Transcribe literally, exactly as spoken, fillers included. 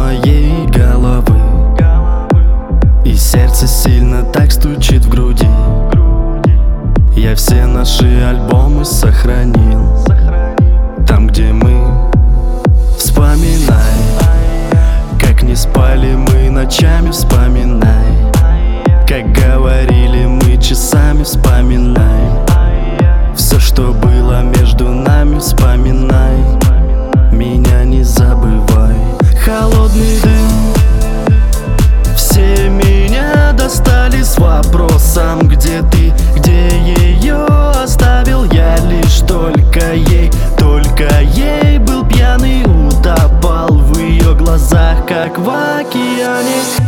моей головы, и сердце сильно так стучит в груди. Я все наши альбомы сохранил, там, где мы. Вспоминай, как не спали мы ночами, вспоминай, как говорили мы часами, вспоминай все, что было между нами, вспоминай, меня не забывай. Холодный дым, все меня достали с вопросом: где ты, где ее оставил я? Лишь только ей, только ей был пьяный, утопал в ее глазах, как в океане.